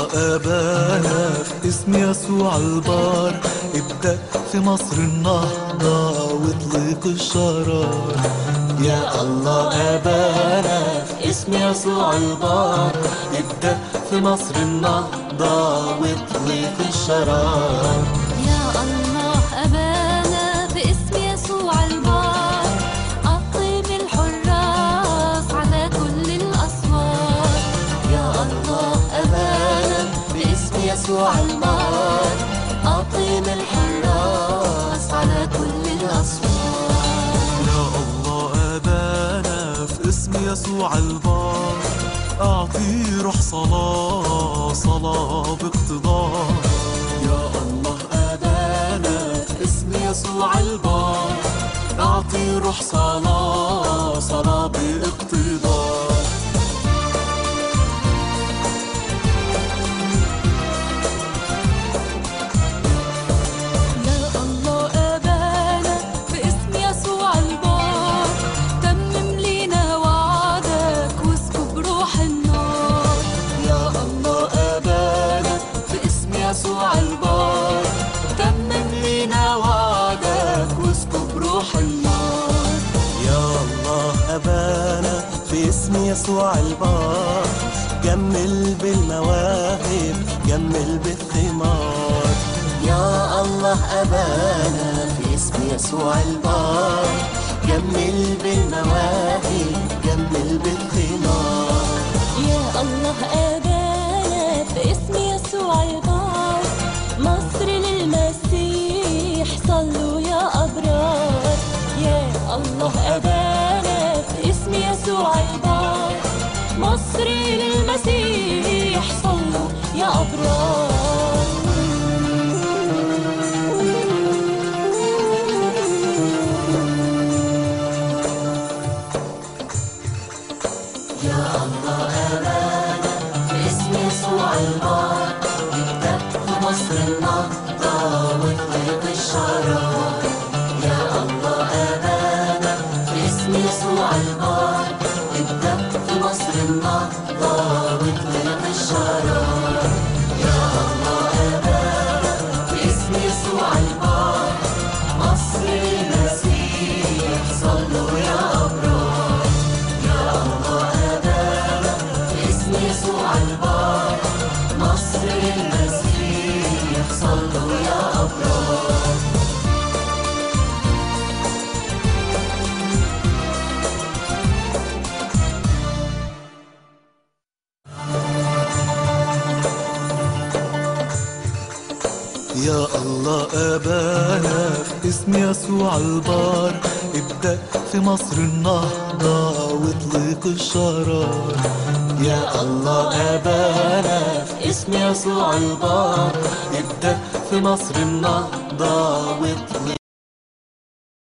الله أبانا في اسم يسوع البار، ابدأ في مصر النهضة واطلق الشرار. يا الله أبانا في اسم يسوع البار، ابدأ في مصر النهضة واطلق الشرار. يا الله أبانا في اسم يسوع البار، أقم الحراس على كل الأسوار. يا الله أبانا في اسم يسوع البار، أقم الحراس على كل الأسوار. يا الله أبانا في اسم يسوع البار، أعطي روح صلاة صلاة باقتدار. يا الله أبانا في اسم يسوع البار، أعطي روح صلاة صلاة باقتدار. يا الله أبانا في اسم يسوع البار، تمم لينا وعدك واسكب روح النار. يا الله أبانا في اسم يسوع البار، تمم لينا وعدك واسكب روح النار. يا الله أبانا في اسم يسوع البار، جمل بالمواهب جمل بالثمار. يا الله أبانا في اسم يسوع البار، جمل بالمواهب جمل بالثمار. يا الله أبانا في اسم يسوع البار، مصر للمسيح صلوا يا أبرار. يا الله أبانا في اسم يسوع البار، مصر للمسيح صلوا يا أبرار. يا الله أبانا في اسم يسوع البار، ابدأ في مصر النهضة واطلق الشرار. يا الله أبانا في اسم يسوع البار، ابدأ في مصر النهضة واطلق الشرار. يا الله أبانا في اسم يسوع البار، مصر المسيح صلوا يا أبرار. يا الله أبانا في اسم يسوع البار، مصر المسيح صلوا يا أبرار. يا الله أبانا في اسم يسوع البار، ابدأ في مصر النهضة واطلق الشرار. يا الله أبانا في اسم يسوع البار، ابدأ في مصر النهضة واطلق